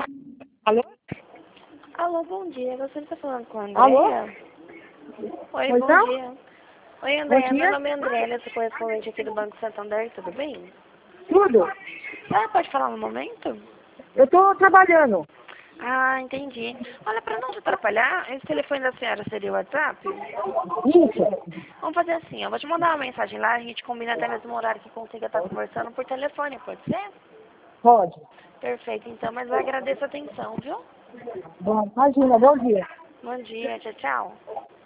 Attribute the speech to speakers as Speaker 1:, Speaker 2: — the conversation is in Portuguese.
Speaker 1: Alô?
Speaker 2: Alô, bom dia. Você está falando com a
Speaker 1: Alô?
Speaker 2: Andréia? Oi,
Speaker 1: Pois
Speaker 2: bom
Speaker 1: não?
Speaker 2: dia. Oi,
Speaker 1: Bom
Speaker 2: Andréia. Meu
Speaker 1: dia.
Speaker 2: nome é Andréia, sou correspondente aqui do Banco Santander, tudo bem?
Speaker 1: Tudo?
Speaker 2: Ah, pode falar no momento?
Speaker 1: Eu tô trabalhando.
Speaker 2: Ah, entendi. Olha, para não te atrapalhar, esse telefone da senhora seria o WhatsApp?
Speaker 1: Isso.
Speaker 2: Vamos fazer assim, eu vou te mandar uma mensagem lá, a gente combina até mesmo um horário que consiga estar conversando por telefone, pode ser?
Speaker 1: Pode.
Speaker 2: Perfeito, então, mas eu agradeço a atenção, viu?
Speaker 1: Bom, imagina, bom dia.
Speaker 2: Bom dia, tchau, tchau.